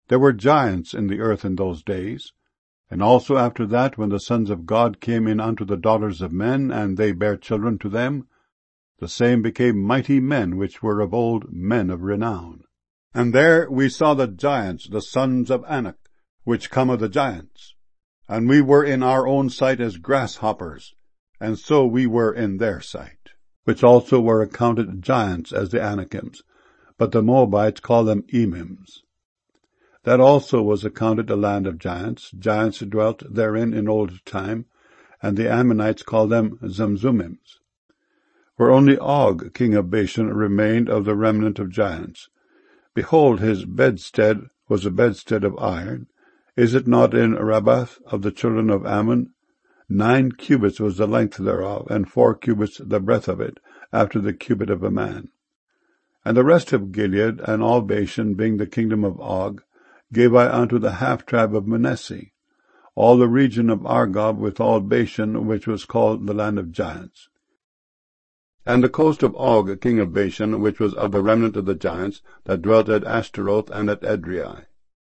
There were giants in the earth in those days, and also after that, when the sons of God came in unto the daughters of men, and they bare children to them, the same became mighty men, which were of old men of renown. And there we saw the giants, the sons of Anak, which come of the giants. And we were in our own sight as grasshoppers, and so we were in their sight, which also were accounted giants as the Anakims, but the Moabites call them Emims. That also was accounted a land of giants. Giants dwelt therein in old time, and the Ammonites call them Zamzummims. Where only Og, king of Bashan, remained of the remnant of giants. Behold, his bedstead was a bedstead of iron. Is it not in Rabbath of the children of Ammon? 9 cubits was the length thereof, and 4 cubits the breadth of it, after the cubit of a man. And the rest of Gilead, and all Bashan, being the kingdom of Og, gave I unto the half tribe of Manasseh, all the region of Argob with all Bashan, which was called the land of giants. And the coast of Og, king of Bashan, which was of the remnant of the giants, that dwelt at Ashtaroth and at Edrei.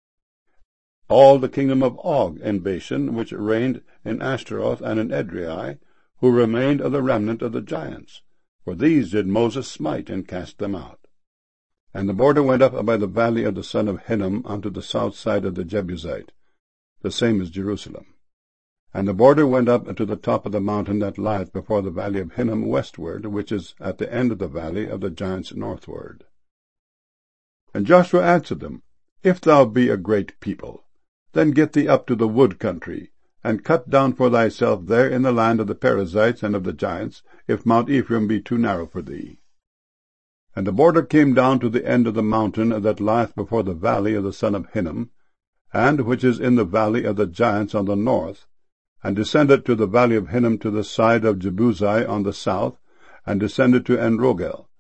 All the kingdom of Og in Bashan, which reigned in Ashtaroth and in Edrei, who remained of the remnant of the giants. For these did Moses smite and cast them out. And the border went up by the valley of the son of Hinnom unto the south side of the Jebusite, the same as Jerusalem. And the border went up to the top of the mountain that lieth before the valley of Hinnom westward, which is at the end of the valley of the giants northward. And Joshua answered them, If thou be a great people, then get thee up to the wood country, and cut down for thyself there in the land of the Perizzites and of the giants, if Mount Ephraim be too narrow for thee. And the border came down to the end of the mountain that lieth before the valley of the son of Hinnom, and which is in the valley of the giants on the north, and descended to the valley of Hinnom to the side of Jebusi on the south, and descended to Enrogel,